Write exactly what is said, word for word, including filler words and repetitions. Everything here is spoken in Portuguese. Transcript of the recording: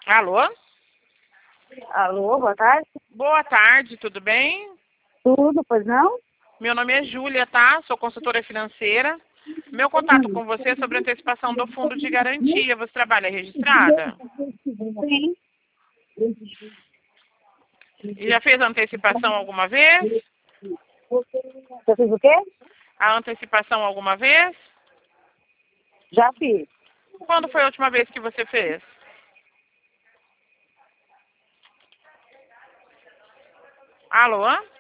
Alô? Alô, boa tarde. Boa tarde, tudo bem? Tudo, pois não? Meu nome é Júlia, tá? Sou consultora financeira. Meu contato com você é sobre antecipação do fundo de garantia. Você trabalha registrada? Sim. E já fez a antecipação alguma vez? Você fez o quê? A antecipação alguma vez? Já fiz. Quando foi a última vez que você fez? Alô?